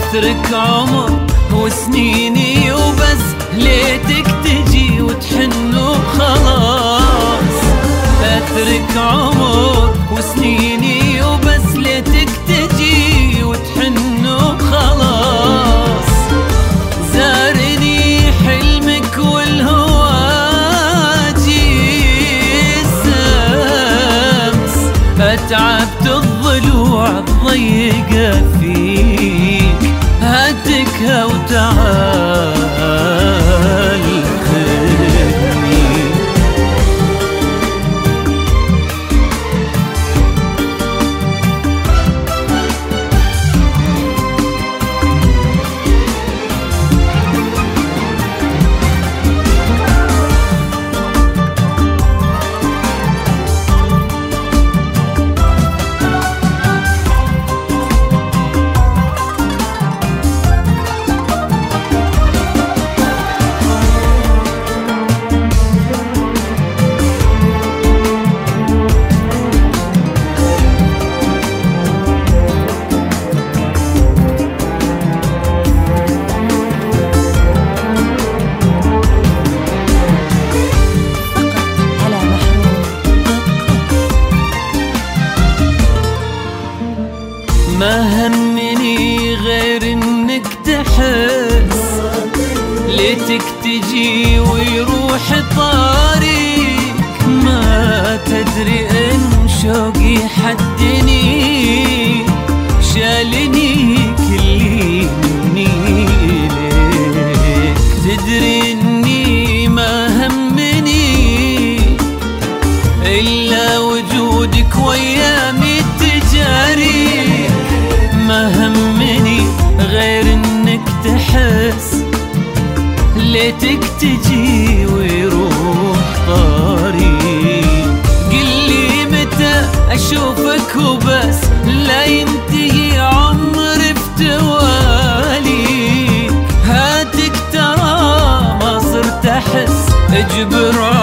اترك عمر وسنيني وبس، ليتك تجي وتحن وخلاص. اترك عمر وسنيني وبس، ليتك تجي وتحن وخلاص. زارني حلمك والهواجي السمس، اتعبت الضلوع الضيقة فيك، هاتكها وتعال خذني. ما همني غير انك تحس، ليتك تجي ويروح طاريك. ما تدري ان شوقي حدني، شالني كلي مني ليك. تدري اني ما همني الا وجودك ويامي تجاري. ما همني غير انك تحس، ليتك تجي ويروح طاري. قلي متى اشوفك وبس، لا ينتهي عمري بتوالي. هاتك ترى ما صرت احس، اجبر